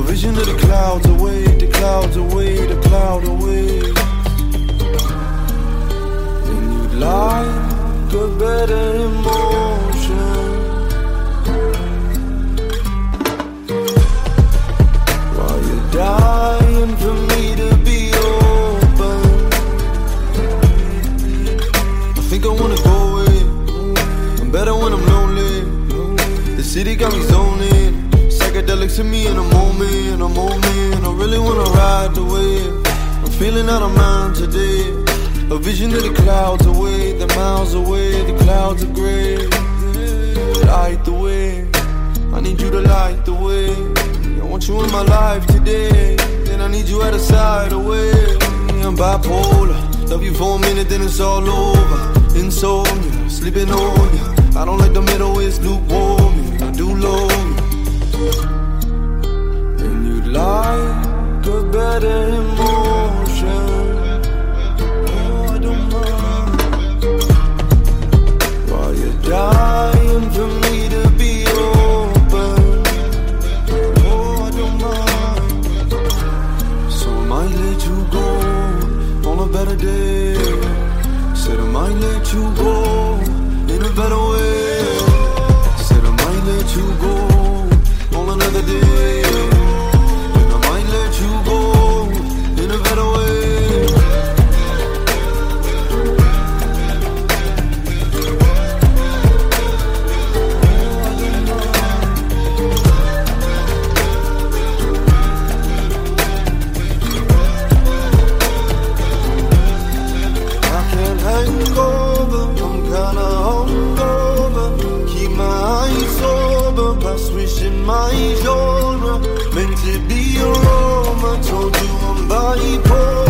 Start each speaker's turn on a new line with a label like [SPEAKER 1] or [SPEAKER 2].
[SPEAKER 1] vision of the clouds away, the clouds away, the cloud away. And you like a better emotion. While you're dying for me to be open, I think I wanna go away. I'm better when I'm lonely. The city got me zoning. Psychedelics to me in a moment, a moment. I really wanna ride the wave. I'm feeling out of mind today. A vision of the clouds away, the miles away, the clouds are gray. Light the way, I need you to light the way. I want you in my life today, then I need you at the side away. I'm bipolar, love you for a minute, then it's all over. Insomnia, sleeping on you. I don't like the middle, it's lukewarm. I do love you. And you'd like a better emotion. Oh, I don't mind. While you're dying for me to be open. Oh, I don't mind. So I might let you go on a better day. Said I might let you go in a better way. Said I might let you go on another day. And I might let you go in a better way. I can't hang over, I'm kinda hungover. Keep my eyes sober by swishing my genre. Meant to be a Roma, told you I'm bipolar.